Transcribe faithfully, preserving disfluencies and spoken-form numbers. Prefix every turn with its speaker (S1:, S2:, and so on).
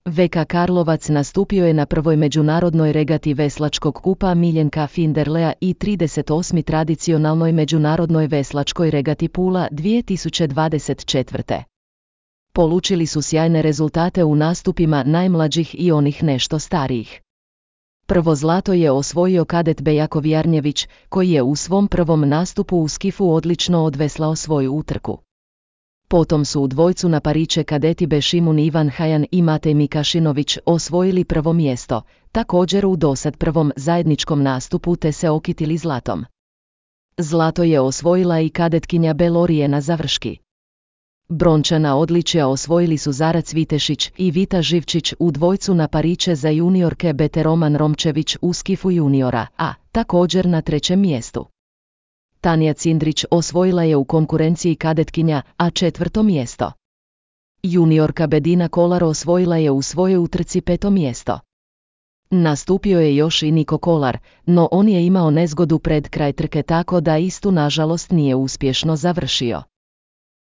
S1: V K Karlovac nastupio je na prvoj međunarodnoj regati veslačkog kupa Miljenka Finderlea i trideset osmoj tradicionalnoj međunarodnoj veslačkoj regati Pula dvije tisuće dvadeset četvrte. Polučili su sjajne rezultate u nastupima najmlađih i onih nešto starijih. Prvo zlato je osvojio kadet Bejako Vjarnjević, koji je u svom prvom nastupu u skifu odlično odveslao svoju utrku. Potom su u dvojcu na pariće kadeti Bešimun Ivan Hajan i Matej Mikašinović osvojili prvo mjesto, također u dosad prvom zajedničkom nastupu te se okitili zlatom. Zlato je osvojila i kadetkinja Belorijena Završki. Brončana odličja osvojili su Zara Cvitešić i Vita Živčić u dvojcu na pariće za juniorke B te Roman Romčević u skifu juniora, a također na trećem mjestu. Tanja Cindrić osvojila je u konkurenciji kadetkinja, a četvrto mjesto. Juniorka Bedina Kolar osvojila je u svojoj utrci peto mjesto. Nastupio je još i Niko Kolar, no on je imao nezgodu pred kraj trke tako da istu nažalost nije uspješno završio.